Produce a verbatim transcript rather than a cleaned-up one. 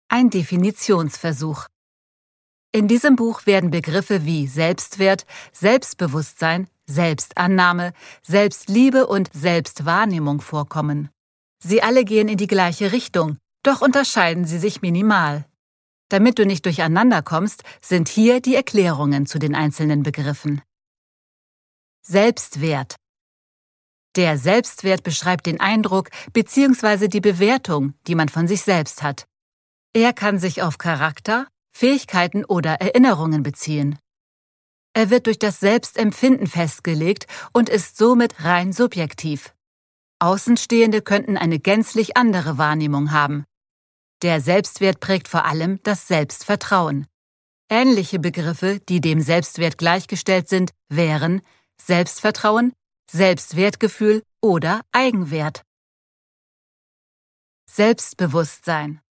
Ein Definitionsversuch. In diesem Buch werden Begriffe wie Selbstwert, Selbstbewusstsein, Selbstannahme, Selbstliebe und Selbstwahrnehmung vorkommen. Sie alle gehen in die gleiche Richtung, doch unterscheiden sie sich minimal. Damit du nicht durcheinander kommst, sind hier die Erklärungen zu den einzelnen Begriffen. Selbstwert. Der Selbstwert beschreibt den Eindruck bzw. die Bewertung, die man von sich selbst hat. Er kann sich auf Charakter, Fähigkeiten oder Erinnerungen beziehen. Er wird durch das Selbstempfinden festgelegt und ist somit rein subjektiv. Außenstehende könnten eine gänzlich andere Wahrnehmung haben. Der Selbstwert prägt vor allem das Selbstvertrauen. Ähnliche Begriffe, die dem Selbstwert gleichgestellt sind, wären Selbstvertrauen, Selbstwertgefühl oder Eigenwert. Selbstbewusstsein.